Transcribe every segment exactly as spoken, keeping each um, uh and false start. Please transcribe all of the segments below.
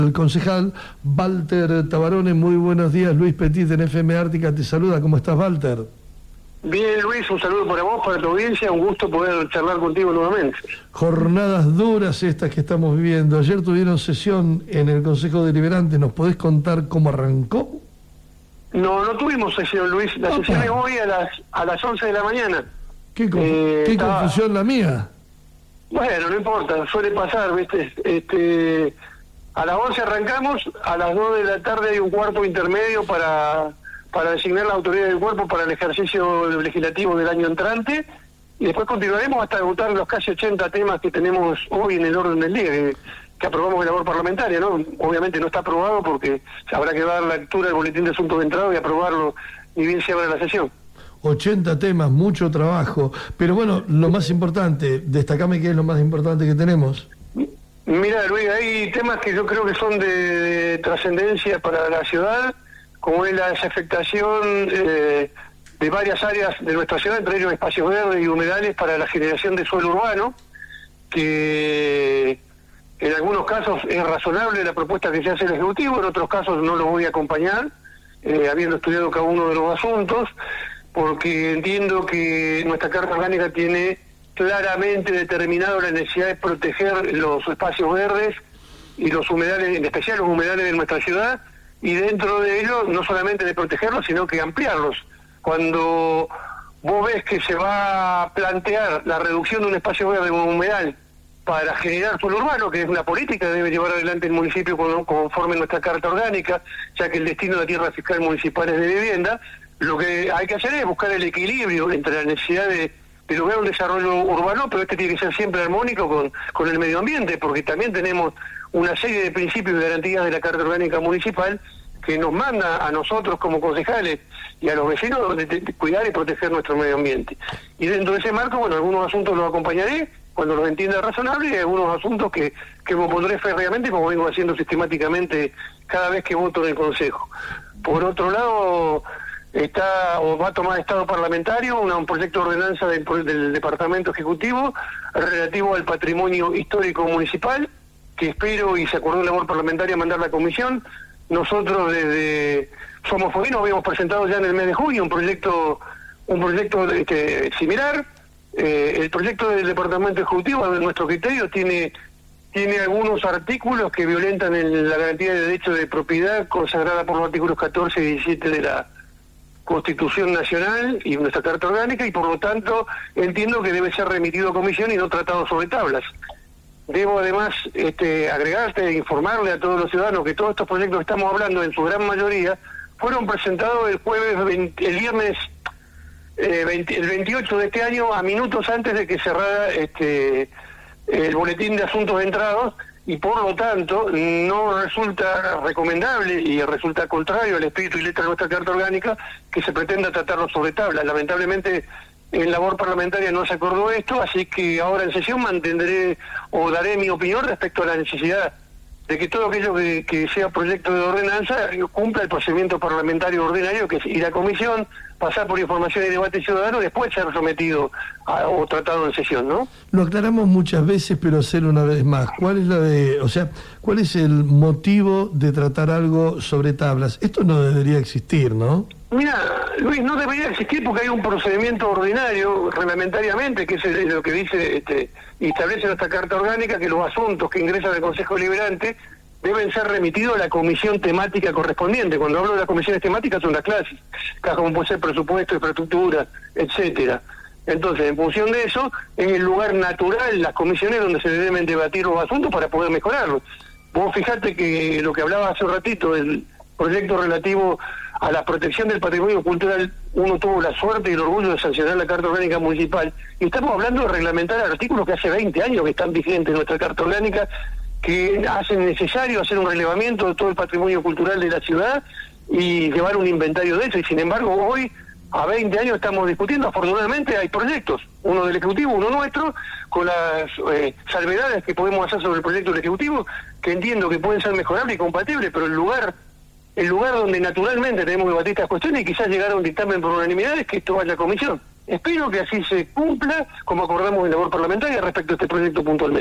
El concejal Walter Tabarone, muy buenos días. Luis Petit en F M Ártica te saluda. ¿Cómo estás, Walter? Bien, Luis, un saludo para vos, para tu audiencia, un gusto poder charlar contigo nuevamente. Jornadas duras estas que estamos viviendo. Ayer tuvieron sesión en el Consejo Deliberante. ¿Nos podés contar cómo arrancó? No, no tuvimos sesión, Luis. La Opa. sesión es hoy a las a las once de la mañana. ¿Qué, conf Eh, ¿qué estaba... confusión la mía? Bueno, no importa, suele pasar, ¿viste? Este, a las once arrancamos, a las dos de la tarde hay un cuarto intermedio para, para designar la autoridad del cuerpo para el ejercicio legislativo del año entrante, y después continuaremos hasta votar los casi ochenta temas que tenemos hoy en el orden del día, que, que aprobamos en labor parlamentaria, ¿no? Obviamente no está aprobado porque habrá que dar lectura al boletín de asuntos de entrada y aprobarlo ni bien se abra la sesión. ochenta temas, mucho trabajo. Pero bueno, lo más importante, destacame qué es lo más importante que tenemos. Mira, Luis, hay temas que yo creo que son de, de trascendencia para la ciudad, como es la desafectación eh, de varias áreas de nuestra ciudad, entre ellos espacios verdes y humedales para la generación de suelo urbano, que en algunos casos es razonable la propuesta que se hace el Ejecutivo, en otros casos no lo voy a acompañar, eh, habiendo estudiado cada uno de los asuntos, porque entiendo que nuestra Carta Orgánica tiene claramente determinado la necesidad de proteger los espacios verdes y los humedales, en especial los humedales de nuestra ciudad, y dentro de ello no solamente de protegerlos, sino que ampliarlos. Cuando vos ves que se va a plantear la reducción de un espacio verde o un humedal para generar suelo urbano, que es una política que debe llevar adelante el municipio conforme nuestra Carta Orgánica, ya que el destino de la tierra fiscal municipal es de vivienda, lo que hay que hacer es buscar el equilibrio entre la necesidad de, de lograr un desarrollo urbano, pero este tiene que ser siempre armónico con, con el medio ambiente, porque también tenemos una serie de principios y garantías de la Carta Orgánica Municipal que nos manda a nosotros como concejales y a los vecinos de, de, de cuidar y proteger nuestro medio ambiente. Y dentro de ese marco, bueno, algunos asuntos los acompañaré cuando los entienda razonable, y algunos asuntos que, que me opondré férreamente, como vengo haciendo sistemáticamente cada vez que voto en el Consejo. Por otro lado, está o va a tomar estado parlamentario una, un proyecto de ordenanza del, del Departamento Ejecutivo relativo al patrimonio histórico municipal, que espero, y se acordó en labor parlamentaria, mandar a la comisión. Nosotros desde Somos Fueguinos habíamos presentado ya en el mes de junio un proyecto un proyecto este, similar. Eh, el proyecto del Departamento Ejecutivo, a nuestro criterio, tiene tiene algunos artículos que violentan el, la garantía de derecho de propiedad consagrada por los artículos catorce y diecisiete de la Constitución Nacional y nuestra Carta Orgánica, y por lo tanto entiendo que debe ser remitido a comisión y no tratado sobre tablas. Debo además este, agregarte e informarle a todos los ciudadanos que todos estos proyectos que estamos hablando, en su gran mayoría, fueron presentados el jueves, veinte, el viernes eh, veinte, el veintiocho de este año, a minutos antes de que cerrara este, el boletín de asuntos de entrados, y por lo tanto no resulta recomendable y resulta contrario al espíritu y letra de nuestra Carta Orgánica que se pretenda tratarlo sobre tabla. Lamentablemente en labor parlamentaria no se acordó esto, así que ahora en sesión mantendré o daré mi opinión respecto a la necesidad de que todo aquello que, que sea proyecto de ordenanza cumpla el procedimiento parlamentario ordinario, que es ir a comisión, pasar por información y debate ciudadano, después ser sometido a, o tratado en sesión, ¿no? Lo aclaramos muchas veces, pero hacerlo una vez más. ¿Cuál es la de, o sea, cuál es el motivo de tratar algo sobre tablas? Esto no debería existir, ¿no? Mira, Luis, no debería existir porque hay un procedimiento ordinario, reglamentariamente, que es el, lo que dice este, y establece nuestra Carta Orgánica, que los asuntos que ingresan al Consejo Deliberante deben ser remitidos a la comisión temática correspondiente. Cuando hablo de las comisiones temáticas son las clases, como puede ser presupuesto, infraestructura, etcétera. Entonces, en función de eso, es el lugar natural, las comisiones donde se deben debatir los asuntos para poder mejorarlos. Vos fijate que lo que hablaba hace un ratito del proyecto relativo a la protección del patrimonio cultural, uno tuvo la suerte y el orgullo de sancionar la Carta Orgánica Municipal, y estamos hablando de reglamentar artículos que hace veinte años que están vigentes en nuestra Carta Orgánica, que hacen necesario hacer un relevamiento de todo el patrimonio cultural de la ciudad y llevar un inventario de eso, y sin embargo hoy, a veinte años, estamos discutiendo. Afortunadamente hay proyectos, uno del Ejecutivo, uno nuestro, con las eh, salvedades que podemos hacer sobre el proyecto del Ejecutivo, que entiendo que pueden ser mejorables y compatibles, pero el lugar el lugar donde naturalmente tenemos que debatir estas cuestiones y quizás llegar a un dictamen por unanimidad es que esto vaya a comisión. Espero que así se cumpla, como acordamos en labor parlamentaria respecto a este proyecto puntualmente.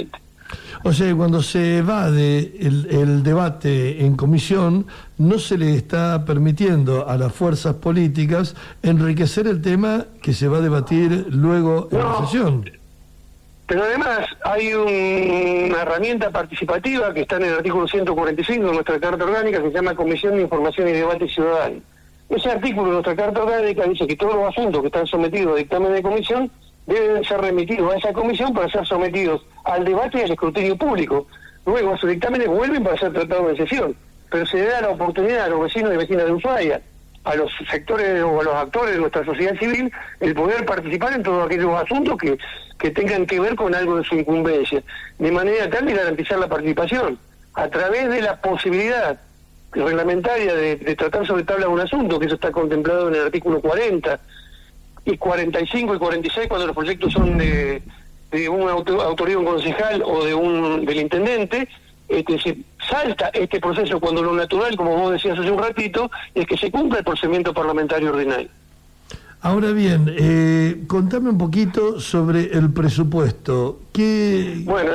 O sea, cuando se va de el, el debate en comisión, no se le está permitiendo a las fuerzas políticas enriquecer el tema que se va a debatir luego en No. la sesión. Pero además hay un, una herramienta participativa que está en el artículo ciento cuarenta y cinco de nuestra Carta Orgánica, que se llama Comisión de Información y Debate Ciudadano. Ese artículo de nuestra Carta Orgánica dice que todos los asuntos que están sometidos a dictamen de comisión deben ser remitidos a esa comisión para ser sometidos al debate y al escrutinio público. Luego esos dictámenes vuelven para ser tratados en sesión, pero se le da la oportunidad a los vecinos y vecinas de Ushuaia, a los sectores o a los actores de nuestra sociedad civil, el poder participar en todos aquellos asuntos que, que tengan que ver con algo de su incumbencia, de manera tal de garantizar la participación, a través de la posibilidad reglamentaria de, de tratar sobre tabla un asunto, que eso está contemplado en el artículo cuarenta, y cuarenta y cinco y cuarenta y seis cuando los proyectos son de, de una auto, autoridad, un concejal o de un del intendente. Este, se salta este proceso cuando lo natural, como vos decías hace un ratito, es que se cumpla el procedimiento parlamentario ordinario. Ahora bien, eh, contame un poquito sobre el presupuesto. ¿Qué... Bueno,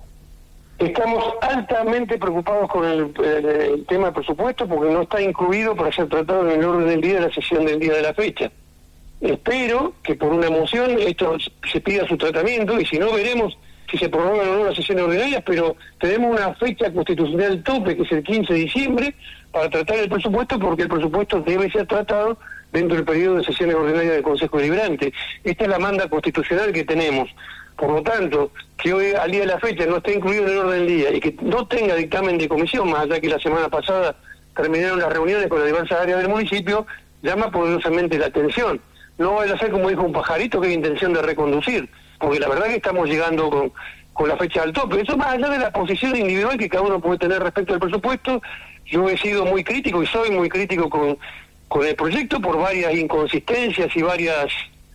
estamos altamente preocupados con el, el, el tema del presupuesto porque no está incluido para ser tratado en el orden del día de la sesión del día de la fecha. Espero que por una moción esto se pida su tratamiento y si no veremos si se prorrogan o no las sesiones ordinarias, pero tenemos una fecha constitucional tope que es el quince de diciembre para tratar el presupuesto porque el presupuesto debe ser tratado dentro del periodo de sesiones ordinarias del Consejo Deliberante. Esta es la manda constitucional que tenemos. Por lo tanto, que hoy al día de la fecha no esté incluido en el orden del día y que no tenga dictamen de comisión, más allá que la semana pasada terminaron las reuniones con las diversas áreas del municipio, llama poderosamente la atención. No vaya a ser como dijo un pajarito que hay intención de reconducir, porque la verdad que estamos llegando con, con la fecha al tope. Eso más allá de la posición individual que cada uno puede tener respecto al presupuesto, yo he sido muy crítico y soy muy crítico con, con el proyecto por varias inconsistencias y varias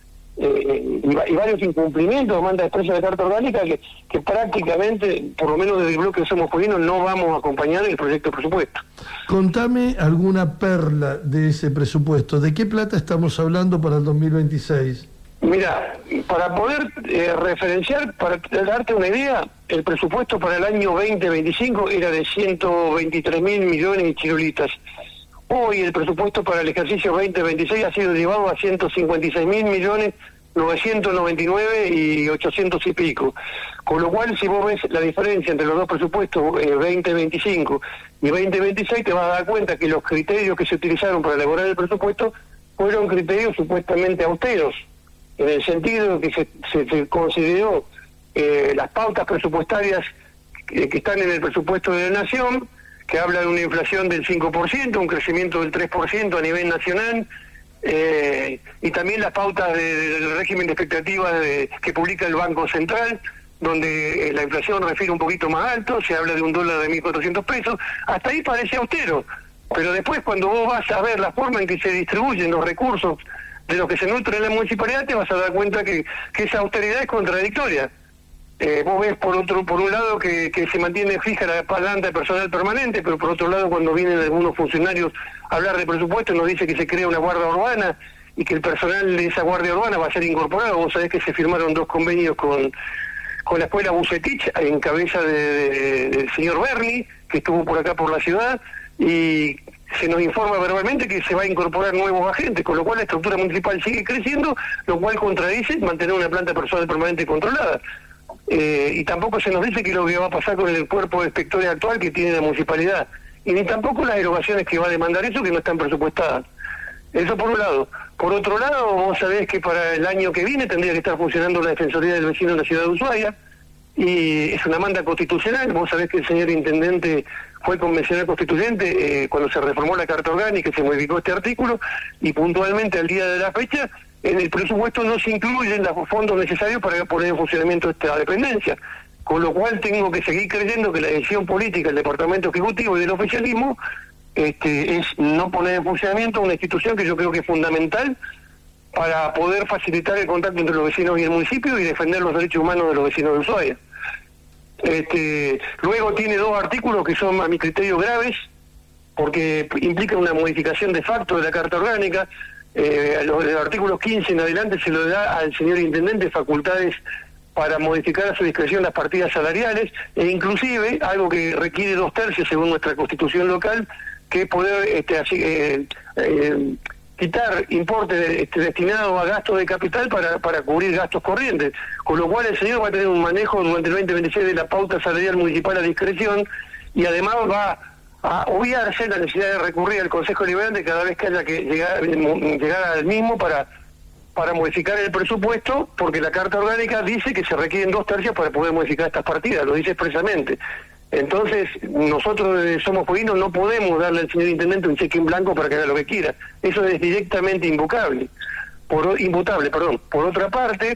eh, y, y varios incumplimientos, manda expresa de Carta Orgánica, que, que prácticamente, por lo menos desde el bloque de Somos Pueblos, no vamos a acompañar el proyecto de presupuesto. Contame alguna perla de ese presupuesto. ¿De qué plata estamos hablando para el dos mil veintiséis? Mira, para poder eh, referenciar, para darte una idea, el presupuesto para el año veinte veinticinco era de ciento veintitrés mil millones de chirulitas. Hoy el presupuesto para el ejercicio veinte veintiséis ha sido llevado a ciento cincuenta y seis mil millones novecientos noventa y nueve y ochocientos y pico. Con lo cual, si vos ves la diferencia entre los dos presupuestos, eh, veinte veinticinco y veinte veintiséis, te vas a dar cuenta que los criterios que se utilizaron para elaborar el presupuesto fueron criterios supuestamente austeros, en el sentido de que se, se, se consideró eh, las pautas presupuestarias que, que están en el presupuesto de la Nación, que habla de una inflación del cinco por ciento, un crecimiento del tres por ciento a nivel nacional, eh, y también las pautas de, del régimen de expectativas de, que publica el Banco Central, donde eh, la inflación refiere un poquito más alto, se habla de un dólar de mil cuatrocientos pesos, hasta ahí parece austero, pero después cuando vos vas a ver la forma en que se distribuyen los recursos de lo que se nutre en la municipalidad, te vas a dar cuenta que, que esa austeridad es contradictoria. Eh, vos ves por otro por un lado que, que se mantiene fija la planta de personal permanente, pero por otro lado cuando vienen algunos funcionarios a hablar de presupuesto nos dice que se crea una guardia urbana y que el personal de esa guardia urbana va a ser incorporado. Vos sabés que se firmaron dos convenios con, con la escuela Bucetich en cabeza de, de, del señor Berni, que estuvo por acá por la ciudad, y se nos informa verbalmente que se va a incorporar nuevos agentes, con lo cual la estructura municipal sigue creciendo, lo cual contradice mantener una planta de personal permanente controlada. Eh, y tampoco se nos dice qué es lo que va a pasar con el cuerpo de inspectores actual que tiene la municipalidad, y ni tampoco las erogaciones que va a demandar eso, que no están presupuestadas. Eso por un lado. Por otro lado, vos sabés que para el año que viene tendría que estar funcionando la Defensoría del Vecino en la ciudad de Ushuaia, y es una manda constitucional. Vos sabés que el señor Intendente fue convencional constituyente eh, cuando se reformó la Carta Orgánica y se modificó este artículo, y puntualmente al día de la fecha en el presupuesto no se incluyen los fondos necesarios para poner en funcionamiento esta dependencia, con lo cual tengo que seguir creyendo que la decisión política del Departamento Ejecutivo y del oficialismo este, es no poner en funcionamiento una institución que yo creo que es fundamental para poder facilitar el contacto entre los vecinos y el municipio y defender los derechos humanos de los vecinos de Ushuaia. Este, luego tiene dos artículos que son a mi criterio graves, porque implican una modificación de facto de la Carta Orgánica. Eh, los, los artículos quince en adelante se lo da al señor Intendente facultades para modificar a su discreción las partidas salariales, e inclusive algo que requiere dos tercios según nuestra Constitución local, que es poder este, así, eh, eh, quitar importes este, destinados a gastos de capital para, para cubrir gastos corrientes, con lo cual el señor va a tener un manejo durante el veinte veintiséis de la pauta salarial municipal a discreción, y además va a obviarse la necesidad de recurrir al Consejo Deliberante cada vez que haya que llegar, llegar al mismo para para modificar el presupuesto, porque la Carta Orgánica dice que se requieren dos tercios para poder modificar estas partidas, lo dice expresamente. Entonces, nosotros de Somos Pueblinos no podemos darle al señor Intendente un cheque en blanco para que haga lo que quiera. Eso es directamente invocable, por, imputable. Perdón. Por otra parte,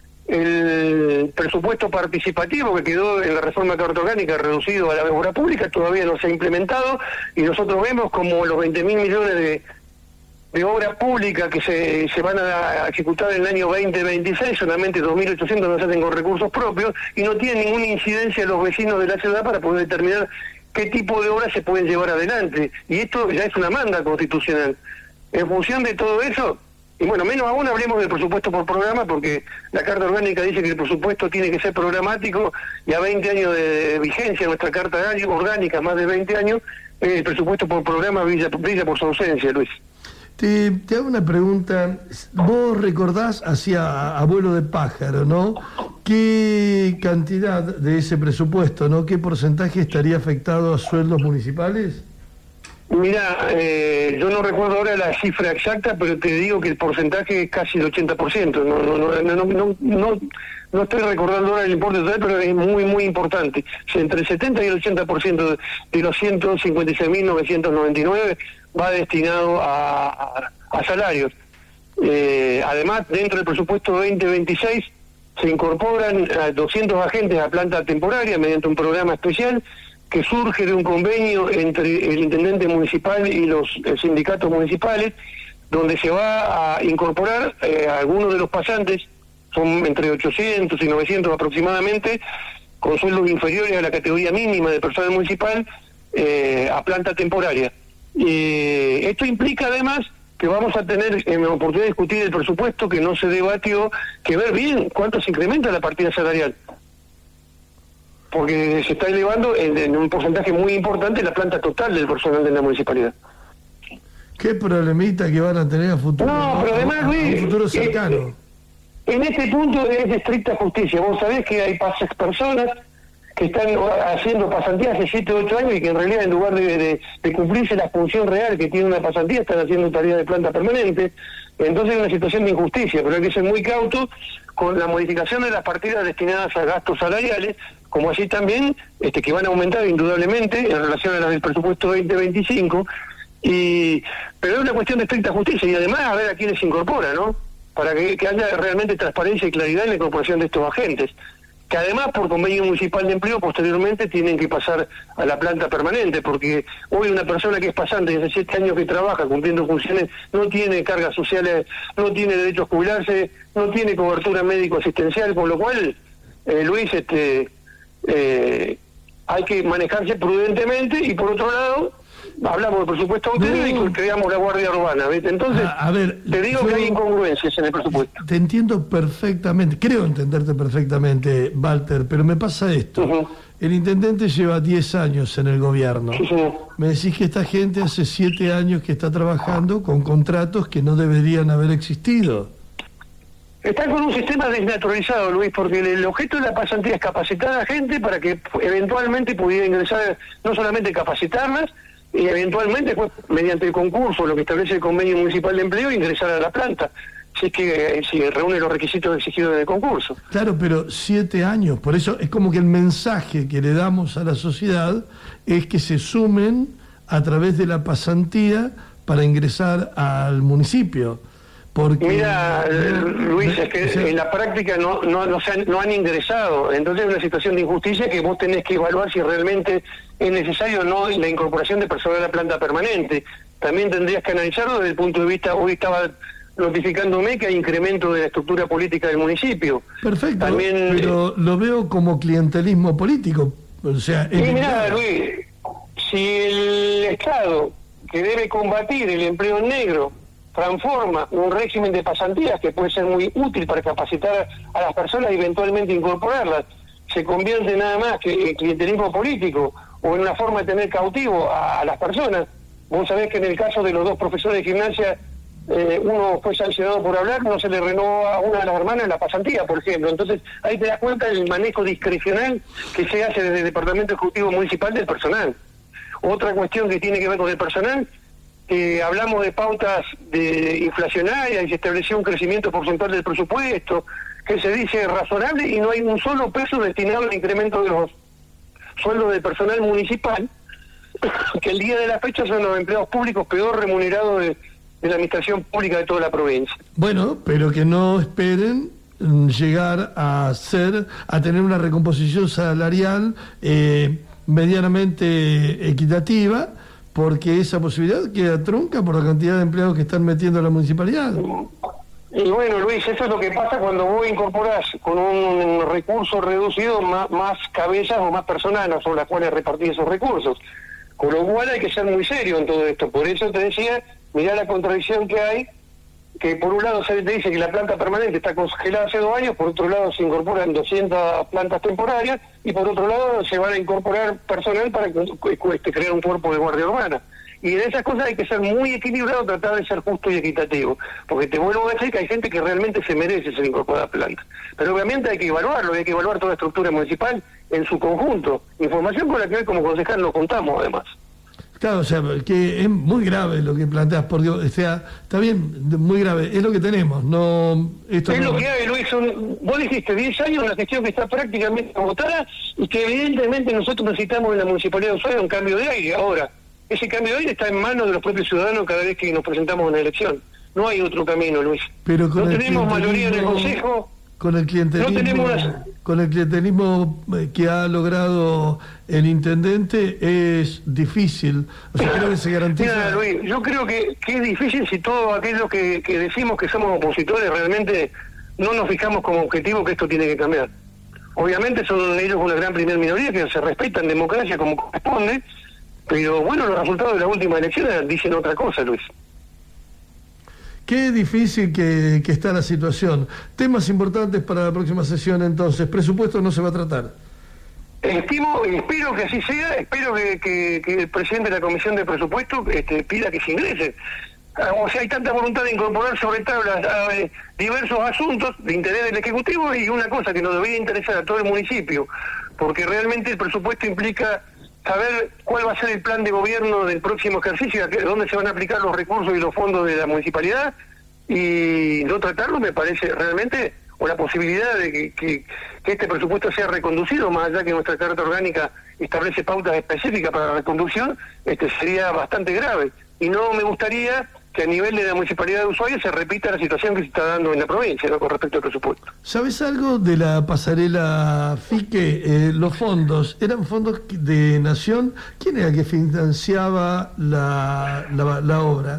el presupuesto participativo que quedó en la reforma Carta Orgánica reducido a la obra pública todavía no se ha implementado, y nosotros vemos como los veinte mil millones de de obra pública que se, se van a ejecutar en el año veinte veintiséis, solamente dos mil ochocientos no se hacen con recursos propios, y no tienen ninguna incidencia los vecinos de la ciudad para poder determinar qué tipo de obras se pueden llevar adelante. Y esto ya es una manda constitucional. En función de todo eso, y bueno, menos aún hablemos del presupuesto por programa, porque la Carta Orgánica dice que el presupuesto tiene que ser programático, y a veinte años de vigencia nuestra Carta Orgánica, más de veinte años, el presupuesto por programa brilla, brilla por su ausencia, Luis. Te, te hago una pregunta. Vos recordás, hacia abuelo de pájaro, ¿no? ¿Qué cantidad de ese presupuesto, ¿no? ¿Qué porcentaje estaría afectado a sueldos municipales? Mira, eh, yo no recuerdo ahora la cifra exacta, pero te digo que el porcentaje es casi el ochenta por ciento. No, no, no, no, no, no, no estoy recordando ahora el importe total, pero es muy, muy importante. O sea, entre el setenta y el ochenta por ciento de los ciento cincuenta y seis mil novecientos noventa y nueve va destinado a, a, a salarios. Eh, además, dentro del presupuesto veinte veintiséis se incorporan a doscientos agentes a planta temporaria mediante un programa especial que surge de un convenio entre el intendente municipal y los eh, sindicatos municipales, donde se va a incorporar eh, a algunos de los pasantes, son entre ochocientos y novecientos aproximadamente, con sueldos inferiores a la categoría mínima de personal municipal, eh, a planta temporaria. Eh, esto implica además que vamos a tener en la oportunidad de discutir el presupuesto que no se debatió, que ver bien cuánto se incrementa la partida salarial, porque se está elevando en, en un porcentaje muy importante la planta total del personal de la municipalidad. ¿Qué problemita que van a tener a futuro? No, pero además, a, Luis, a un futuro cercano. Eh, en este punto es de estricta justicia. Vos sabés que hay pasas personas que están haciendo pasantías hace siete o ocho años y que en realidad, en lugar de, de, de cumplirse la función real que tiene una pasantía, están haciendo tareas de planta permanente. Entonces es una situación de injusticia, pero hay que ser muy cauto con la modificación de las partidas destinadas a gastos salariales, como así también este, que van a aumentar indudablemente en relación a las del presupuesto veinte veinticinco, y pero es una cuestión de estricta justicia, y además a ver a quiénes se incorpora, ¿no? Para que, que haya realmente transparencia y claridad en la incorporación de estos agentes, que además por convenio municipal de empleo posteriormente tienen que pasar a la planta permanente, porque hoy una persona que es pasante desde siete años que trabaja cumpliendo funciones no tiene cargas sociales, no tiene derecho a jubilarse, no tiene cobertura médico-asistencial, con lo cual, eh, Luis, este eh, hay que manejarse prudentemente, y por otro lado hablamos de presupuesto autonómico no. y creamos la Guardia Urbana, ¿viste? Entonces, a, a ver, te digo yo, que hay incongruencias en el presupuesto. Te entiendo perfectamente, creo entenderte perfectamente, Walter, pero me pasa esto. Uh-huh. El intendente lleva diez años en el gobierno. Sí, sí. Me decís que esta gente hace siete años que está trabajando con contratos que no deberían haber existido. Están con un sistema desnaturalizado, Luis, porque el objeto de la pasantía es capacitar a la gente para que eventualmente pudiera ingresar, no solamente capacitarlas, y eventualmente, pues, mediante el concurso, lo que establece el convenio municipal de empleo, ingresar a la planta, si es que si reúne los requisitos exigidos en el concurso. Claro, pero siete años, por eso es como que el mensaje que le damos a la sociedad es que se sumen a través de la pasantía para ingresar al municipio. Porque, Mira, Luis, es que o sea, en la práctica no no no, se han, no han ingresado, entonces es una situación de injusticia que vos tenés que evaluar si realmente es necesario o no la incorporación de personal a la planta permanente. También tendrías que analizarlo desde el punto de vista, hoy estaba notificándome que hay incremento de la estructura política del municipio. Perfecto, También, pero eh, lo veo como clientelismo político. O sea, y mirá, Luis, si el Estado, que debe combatir el empleo negro, transforma un régimen de pasantías que puede ser muy útil para capacitar a las personas y eventualmente incorporarlas, se convierte nada más que en clientelismo político o en una forma de tener cautivo a, a las personas. Vos sabés que en el caso de los dos profesores de gimnasia, eh, uno fue sancionado por hablar, no se le renovó a una de las hermanas la pasantía, por ejemplo. Entonces ahí te das cuenta del manejo discrecional que se hace desde el Departamento Ejecutivo Municipal del personal. Otra cuestión que tiene que ver con el personal, que hablamos de pautas de inflacionarias y se estableció un crecimiento porcentual del presupuesto, que se dice razonable y no hay un solo peso destinado al incremento de los sueldos del personal municipal, que el día de la fecha son los empleados públicos peor remunerados de, de la administración pública de toda la provincia. Bueno, pero que no esperen llegar a ser, a tener una recomposición salarial eh, medianamente equitativa, porque esa posibilidad queda trunca por la cantidad de empleados que están metiendo en la municipalidad. Y bueno, Luis, eso es lo que pasa cuando vos incorporás con un recurso reducido más, más cabezas o más personas sobre las cuales repartir esos recursos. Con lo cual hay que ser muy serio en todo esto. Por eso te decía, mirá la contradicción que hay, que por un lado se te dice que la planta permanente está congelada hace dos años, por otro lado se incorporan doscientas plantas temporarias y por otro lado se van a incorporar personal para este, crear un cuerpo de guardia urbana. Y en esas cosas hay que ser muy equilibrado, tratar de ser justo y equitativo, porque te vuelvo a decir que hay gente que realmente se merece ser incorporada a planta. Pero obviamente hay que evaluarlo, hay que evaluar toda la estructura municipal en su conjunto. Información con la que hoy como concejal nos contamos además. Claro, o sea, que es muy grave lo que planteas, por Dios, o sea, está bien, muy grave, es lo que tenemos, no... Esto es no... lo que hay, Luis, son, vos dijiste diez años, una gestión que está prácticamente agotada y que evidentemente nosotros necesitamos en la Municipalidad de Ushuaia un cambio de aire. Ahora, ese cambio de aire está en manos de los propios ciudadanos cada vez que nos presentamos en una elección. No hay otro camino, Luis. Pero con no el tenemos mayoría en el Consejo... Con el clientelismo, no tenemos una... con el clientelismo que ha logrado el intendente es difícil. O sea, creo que se garantiza. Mira, Luis, yo creo que, que es difícil si todos aquellos que, que decimos que somos opositores realmente no nos fijamos como objetivo que esto tiene que cambiar. Obviamente son ellos una gran primer minoría que se respeta en democracia como corresponde, pero bueno, los resultados de las últimas elecciones dicen otra cosa, Luis. Qué difícil que, que está la situación. Temas importantes para la próxima sesión, entonces. Presupuesto no se va a tratar. Estimo, espero que así sea, espero que, que, que el presidente de la Comisión de Presupuesto este, pida que se ingrese. O sea, hay tanta voluntad de incorporar sobre tablas a, eh, diversos asuntos de interés del Ejecutivo y una cosa que nos debería interesar a todo el municipio, porque realmente el presupuesto implica saber cuál va a ser el plan de gobierno del próximo ejercicio, dónde se van a aplicar los recursos y los fondos de la municipalidad, y no tratarlo me parece realmente, o la posibilidad de que, que, que este presupuesto sea reconducido, más allá que nuestra Carta Orgánica establece pautas específicas para la reconducción, este sería bastante grave. Y no me gustaría que a nivel de la Municipalidad de Ushuaia se repita la situación que se está dando en la provincia, ¿no?, con respecto al presupuesto. ¿Sabes algo de la pasarela FIQUE? Eh, los fondos, ¿eran fondos de Nación? ¿Quién era el que financiaba la, la, la obra?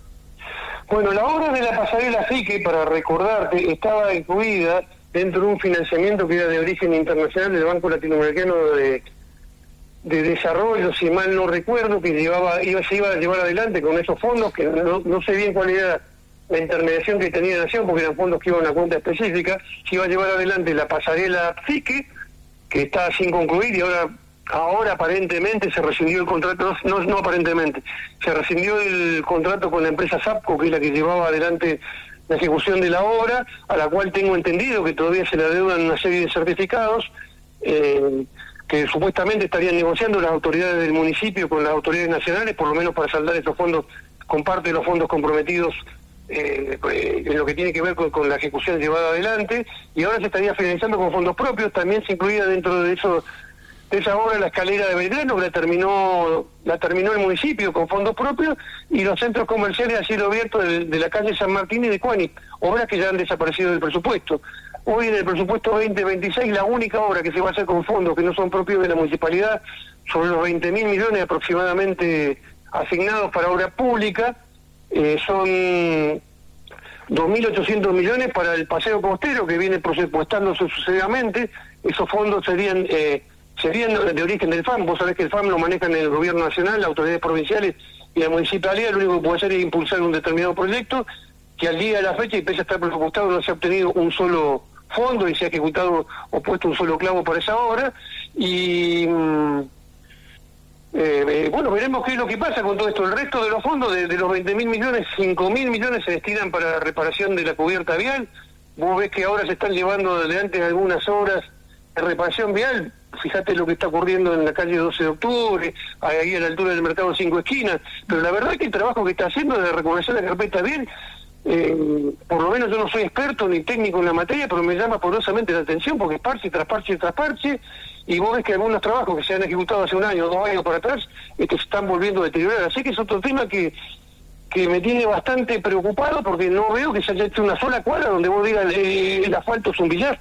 Bueno, la obra de la pasarela FIQUE, para recordarte, estaba incluida dentro de un financiamiento que era de origen internacional del Banco Latinoamericano de... de desarrollo, si mal no recuerdo, que llevaba iba se iba a llevar adelante con esos fondos, que no, no sé bien cuál era la intermediación que tenía Nación, porque eran fondos que iban a una cuenta específica, se iba a llevar adelante la pasarela FIQUE, que está sin concluir, y ahora ahora aparentemente se rescindió el contrato, no, no aparentemente, se rescindió el contrato con la empresa SAPCO, que es la que llevaba adelante la ejecución de la obra, a la cual tengo entendido que todavía se le adeudan una serie de certificados, eh, que supuestamente estarían negociando las autoridades del municipio con las autoridades nacionales, por lo menos para saldar estos fondos, con parte de los fondos comprometidos eh, en lo que tiene que ver con, con la ejecución llevada adelante, y ahora se estaría financiando con fondos propios. También se incluía dentro de eso de esa obra la escalera de Belgrano, que la terminó, la terminó el municipio con fondos propios, y los centros comerciales a cielo abierto de, de la calle San Martín y de Cuani, obras que ya han desaparecido del presupuesto. Hoy en el presupuesto veinte veintiséis la única obra que se va a hacer con fondos que no son propios de la municipalidad, sobre los veinte mil millones aproximadamente asignados para obra pública, eh, son dos mil ochocientos millones para el paseo costero, que viene presupuestándose sucesivamente. Esos fondos serían eh, serían de origen del F A M. Vos sabés que el F A M lo manejan el gobierno nacional, las autoridades provinciales y la municipalidad lo único que puede hacer es impulsar un determinado proyecto que al día de la fecha, y pese a estar presupuestado, no se ha obtenido un solo fondo y se ha ejecutado o puesto un solo clavo para esa obra. Y eh, eh, bueno, veremos qué es lo que pasa con todo esto. El resto de los fondos, de, de los veinte mil millones, cinco mil millones se destinan para reparación de la cubierta vial. Vos ves que ahora se están llevando adelante algunas obras de reparación vial. Fíjate lo que está ocurriendo en la calle doce de octubre, ahí a la altura del mercado Cinco Esquinas. Pero la verdad es que el trabajo que está haciendo de recuperación de la carpeta vial, eh, por lo menos yo no soy experto ni técnico en la materia, pero me llama poderosamente la atención, porque es parche tras parche tras parche, y vos ves que algunos trabajos que se han ejecutado hace un año o dos años para atrás, este, se están volviendo a deteriorar. Así que es otro tema que que me tiene bastante preocupado, porque no veo que se haya hecho una sola cuadra donde vos digas eh, el asfalto es un billar.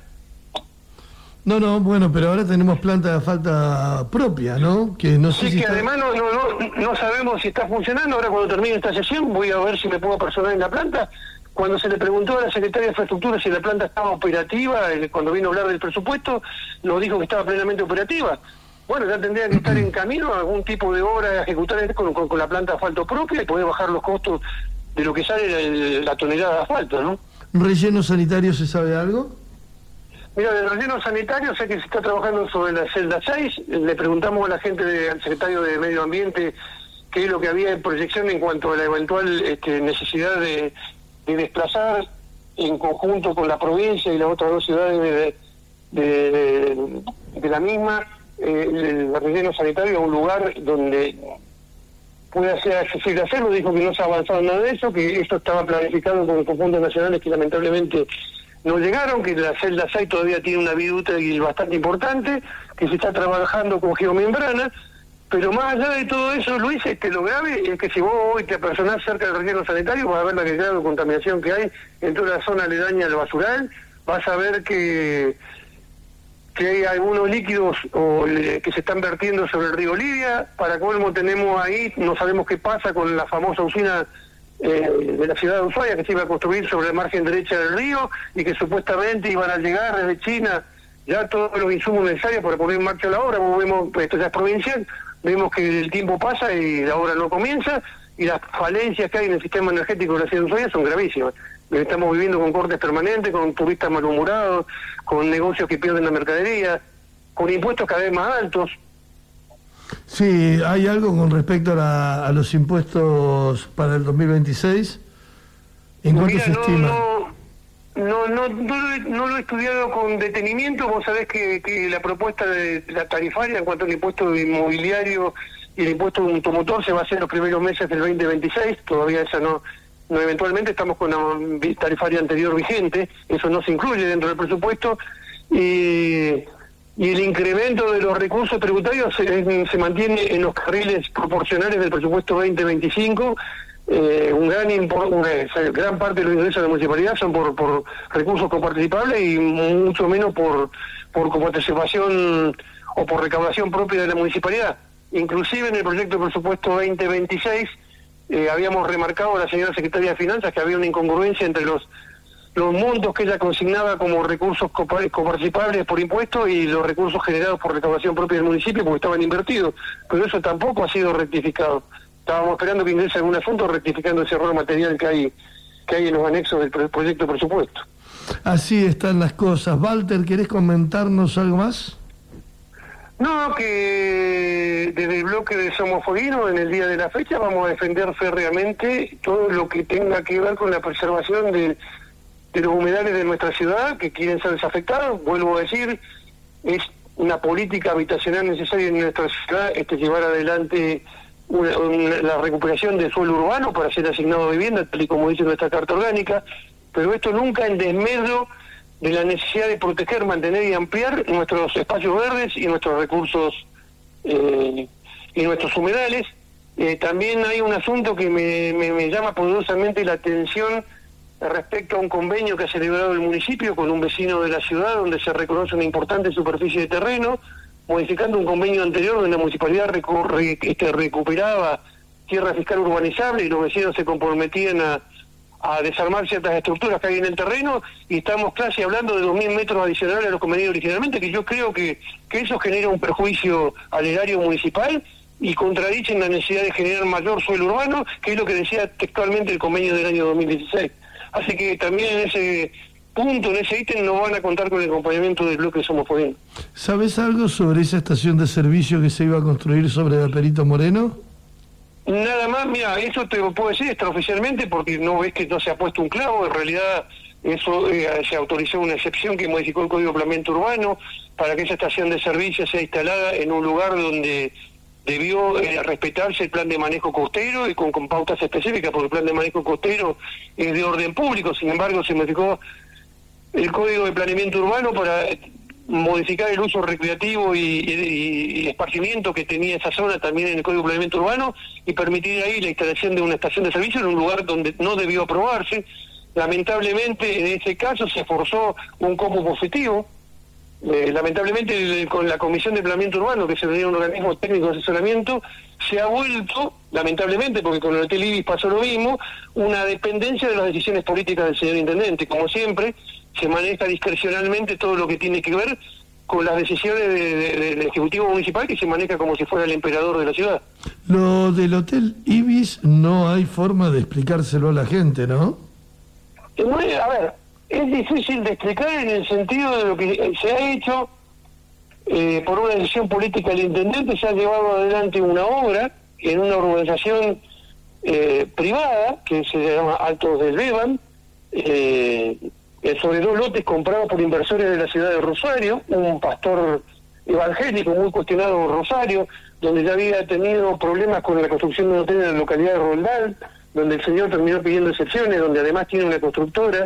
No, no, bueno, pero ahora tenemos planta de asfalto propia, ¿no? Que no sé sí, si que está... además no, no, no, no sabemos si está funcionando. Ahora cuando termine esta sesión voy a ver si me puedo personar en la planta. Cuando se le preguntó a la secretaria de Infraestructura si la planta estaba operativa, cuando vino a hablar del presupuesto, nos dijo que estaba plenamente operativa. Bueno, ya tendría que estar en camino a algún tipo de obra a ejecutar con, con, con la planta de asfalto propia y poder bajar los costos de lo que sale la, la tonelada de asfalto, ¿no? ¿Relleno sanitario se sabe algo? Mira, del relleno sanitario sé que se está trabajando sobre la celda seis. Le preguntamos a la gente, de, al secretario de Medio Ambiente, qué es lo que había en proyección en cuanto a la eventual este, necesidad de, de desplazar en conjunto con la provincia y las otras dos ciudades de, de, de, de la misma eh, el relleno sanitario a un lugar donde pueda ser accesible a hacerlo. Dijo que no se ha avanzado nada de eso, que esto estaba planificado con conjuntos nacionales que lamentablemente no llegaron, que la celda seis todavía tiene una vida útil bastante importante, que se está trabajando con geomembrana, pero más allá de todo eso, Luis, este, lo grave es que si vos hoy te apersonás cerca del relleno sanitario vas a ver la grado de contaminación que hay en toda la zona aledaña al basural, vas a ver que que hay algunos líquidos o, eh, que se están vertiendo sobre el río Lidia. Para colmo tenemos ahí, no sabemos qué pasa con la famosa usina eh, de la ciudad de Ushuaia que se iba a construir sobre la margen derecha del río y que supuestamente iban a llegar desde China ya todos los insumos necesarios para poner en marcha la obra. Como vemos, esto ya es provincial, vemos que el tiempo pasa y la obra no comienza, y las falencias que hay en el sistema energético de la ciudad de Ushuaia son gravísimas. Estamos viviendo con cortes permanentes, con turistas malhumorados, con negocios que pierden la mercadería, con impuestos cada vez más altos. Sí, ¿hay algo con respecto a, la, a los impuestos para el dos mil veintiséis? ¿En cuánto Mira, se no, estima? No, no, no, no, lo he, no lo he estudiado con detenimiento. Vos sabés que, que la propuesta de la tarifaria en cuanto al impuesto inmobiliario y el impuesto de automotor se va a hacer en los primeros meses del veinte veintiséis. Todavía esa no... No, eventualmente estamos con la tarifaria anterior vigente, eso no se incluye dentro del presupuesto, y, y el incremento de los recursos tributarios se, se mantiene en los carriles proporcionales del presupuesto veinte veinticinco. Eh, un gran impor, una, gran parte de los ingresos de la municipalidad son por, por recursos coparticipables y mucho menos por, por coparticipación o por recaudación propia de la municipalidad. Inclusive en el proyecto de presupuesto veinte veintiséis Eh, habíamos remarcado a la señora secretaria de Finanzas que había una incongruencia entre los los montos que ella consignaba como recursos coparticipables por impuestos y los recursos generados por recaudación propia del municipio, porque estaban invertidos, pero eso tampoco ha sido rectificado. Estábamos esperando que ingrese algún asunto rectificando ese error material que hay que hay en los anexos del proyecto de presupuesto. Así están las cosas. Walter, ¿querés comentarnos algo más? No, que desde el bloque de Somos Fueguinos, en el día de la fecha, vamos a defender férreamente todo lo que tenga que ver con la preservación de, de los humedales de nuestra ciudad, que quieren ser desafectados. Vuelvo a decir, es una política habitacional necesaria en nuestra ciudad, este llevar adelante una, una, la recuperación del suelo urbano para ser asignado a vivienda, tal y como dice nuestra Carta Orgánica, pero esto nunca en desmedro de la necesidad de proteger, mantener y ampliar nuestros espacios verdes y nuestros recursos eh, y nuestros humedales. Eh, también hay un asunto que me, me, me llama poderosamente la atención respecto a un convenio que ha celebrado el municipio con un vecino de la ciudad, donde se reconoce una importante superficie de terreno, modificando un convenio anterior donde la municipalidad recu re este, recuperaba tierra fiscal urbanizable y los vecinos se comprometían a a desarmar ciertas estructuras que hay en el terreno, y estamos casi hablando de dos mil metros adicionales a los convenidos originalmente, que yo creo que, que eso genera un perjuicio al erario municipal y contradicen la necesidad de generar mayor suelo urbano, que es lo que decía textualmente el convenio del año dos mil dieciséis. Así que también en ese punto, en ese ítem, no van a contar con el acompañamiento del bloque Somos Fueguinos. ¿Sabes algo sobre esa estación de servicio que se iba a construir sobre la Perito Moreno? Nada más, mira, eso te lo puedo decir extraoficialmente porque no ves que no se ha puesto un clavo. En realidad eso eh, se autorizó una excepción que modificó el Código de Planeamiento Urbano para que esa estación de servicio sea instalada en un lugar donde debió eh, respetarse el plan de manejo costero y con, con pautas específicas, porque el plan de manejo costero es de orden público. Sin embargo, se modificó el Código de Planeamiento Urbano para modificar el uso recreativo y, y, y esparcimiento que tenía esa zona también en el Código de Planeamiento Urbano y permitir ahí la instalación de una estación de servicio en un lugar donde no debió aprobarse. Lamentablemente en ese caso se forzó un copo positivo. Eh, lamentablemente con la Comisión de Planeamiento Urbano, que se le dio un organismo técnico de asesoramiento, se ha vuelto, lamentablemente, porque con el Hotel Ibis pasó lo mismo, una dependencia de las decisiones políticas del señor Intendente. Como siempre, se maneja discrecionalmente todo lo que tiene que ver con las decisiones de, de, de, del Ejecutivo Municipal, que se maneja como si fuera el emperador de la ciudad. Lo del Hotel Ibis no hay forma de explicárselo a la gente, ¿no? Eh, a ver, es difícil de explicar en el sentido de lo que se ha hecho eh, por una decisión política del Intendente. Se ha llevado adelante una obra en una urbanización eh, privada que se llama Altos del Beban, eh, sobre dos lotes comprados por inversores de la ciudad de Rosario, un pastor evangélico muy cuestionado en Rosario, donde ya había tenido problemas con la construcción de un hotel en la localidad de Roldán, donde el señor terminó pidiendo excepciones, donde además tiene una constructora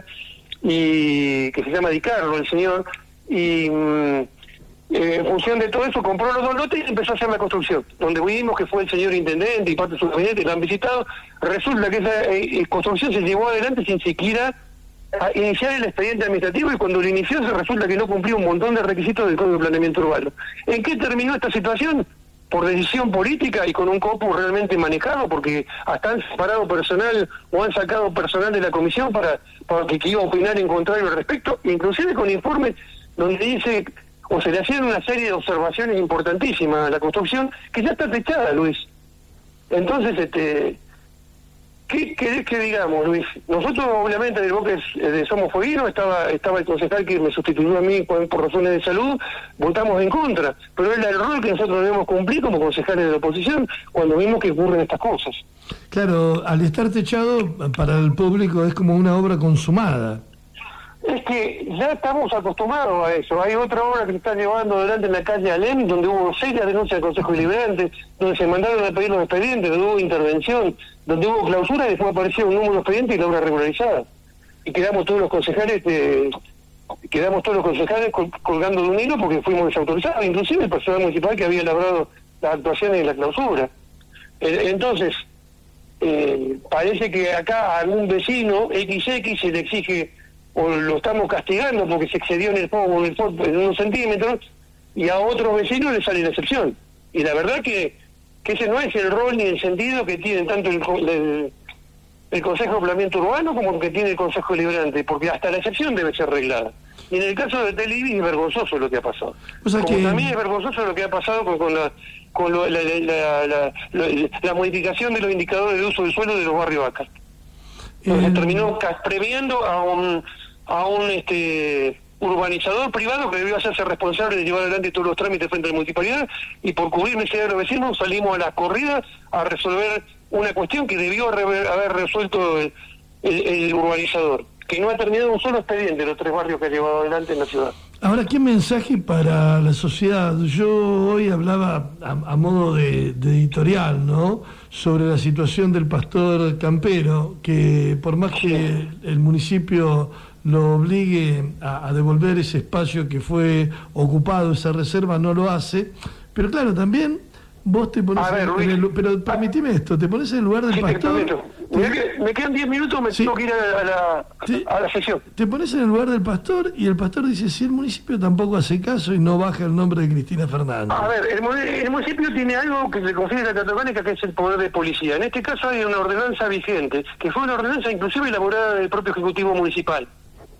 y que se llama Di Carlo, el señor, y mm, eh, en función de todo eso compró los dos lotes y empezó a hacer la construcción, donde vimos que fue el señor Intendente y parte de su gabinete, la han visitado. Resulta que esa eh, construcción se llevó adelante sin siquiera a iniciar el expediente administrativo, y cuando lo inició se resulta que no cumplía un montón de requisitos del Código de Planeamiento Urbano. ¿En qué terminó esta situación? Por decisión política y con un copo realmente manejado, porque hasta han separado personal o han sacado personal de la comisión para, para que, que iba a opinar en contrario al respecto, inclusive con informes donde dice, o se le hacían una serie de observaciones importantísimas a la construcción, que ya está techada, Luis. Entonces, este... ¿Qué querés que digamos, Luis? Nosotros, obviamente, en el bloque de Somos Fueguinos, estaba estaba el concejal que me sustituyó a mí por, por razones de salud, votamos en contra, pero era el rol que nosotros debemos cumplir como concejales de la oposición cuando vimos que ocurren estas cosas. Claro, al estar techado, para el público es como una obra consumada. Es que ya estamos acostumbrados a eso. Hay otra obra que se está llevando adelante en la calle Alem, donde hubo serias denuncias del Consejo Deliberante, donde se mandaron a pedir los expedientes, donde hubo intervención, donde hubo clausura y después apareció un número de expedientes y la obra regularizada. Y quedamos todos los concejales eh, quedamos todos los concejales col colgando de un hilo porque fuimos desautorizados, inclusive el personal municipal que había elaborado las actuaciones de la clausura. Eh, entonces, eh, parece que acá a algún vecino equis equis se le exige, o lo estamos castigando porque se excedió en el fuego en, en unos centímetros, y a otros vecinos les sale la excepción. Y la verdad que, que ese no es el rol ni el sentido que tiene tanto el, el, el Consejo de Planeamiento Urbano como el que tiene el Consejo Deliberante, porque hasta la excepción debe ser arreglada. Y en el caso de Hotel Ibis es vergonzoso lo que ha pasado. O sea, como que... también es vergonzoso lo que ha pasado con, con la con lo, la, la, la, la, la modificación de los indicadores de uso del suelo de los barrios acá. Entonces, eh... terminó previendo a un a un este urbanizador privado que debió hacerse responsable de llevar adelante todos los trámites frente a la municipalidad, y por cubrir necesidad de los vecinos salimos a las corridas a resolver una cuestión que debió haber resuelto el, el, el urbanizador, que no ha terminado un solo expediente de los tres barrios que ha llevado adelante en la ciudad. Ahora, ¿qué mensaje para la sociedad? Yo hoy hablaba a, a modo de, de editorial, ¿no?, sobre la situación del pastor campero, que por más que el municipio lo obligue a, a devolver ese espacio que fue ocupado, esa reserva, no lo hace. Pero claro, también vos te pones... A ver, en el, pero permitime esto, te pones en el lugar del sí, pastor... Te, me, me quedan diez minutos, me sí, tengo que ir a la, te, a la sesión. Te pones en el lugar del pastor y el pastor dice, si el municipio tampoco hace caso y no baja el nombre de Cristina Fernández. A ver, el, el municipio tiene algo que se confiere la Catatónica, que es el poder de policía. En este caso hay una ordenanza vigente, que fue una ordenanza inclusive elaborada del propio Ejecutivo Municipal.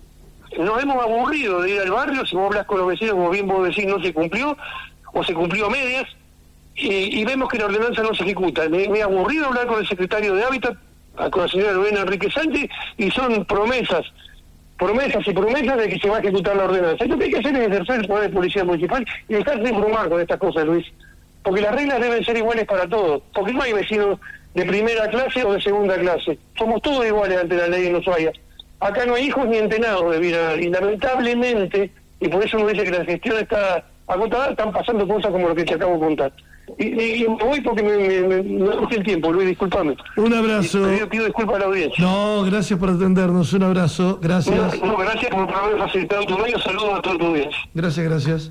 Nos hemos aburrido de ir al barrio, si vos hablas con los vecinos, como bien vos decís, no se cumplió, o se cumplió a medias, y, y vemos que la ordenanza no se ejecuta. Me, me ha aburrido hablar con el secretario de Hábitat, con la señora Lorena Enrique Sánchez, y son promesas, promesas y promesas de que se va a ejecutar la ordenanza. Lo que hay que hacer es ejercer el poder de policía municipal y dejarse de bromar con estas cosas, Luis. Porque las reglas deben ser iguales para todos, porque no hay vecinos de primera clase o de segunda clase. Somos todos iguales ante la ley en Ushuaia. Acá no hay hijos ni entenados de vida, y lamentablemente, y por eso uno dice que la gestión está agotada, están pasando cosas como lo que te acabo de contar. Y, y, y me voy porque me, me, me, me urge el tiempo, Luis, discúlpame. Un abrazo. Y pido, pido disculpas a la audiencia. No, gracias por atendernos, un abrazo, gracias. No, no, gracias por haber facilitado tu medio, saludos a toda tu audiencia. Gracias, gracias.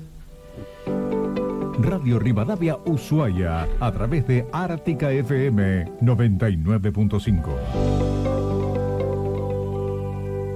Radio Rivadavia Ushuaia, a través de Ártica F M noventa y nueve punto cinco.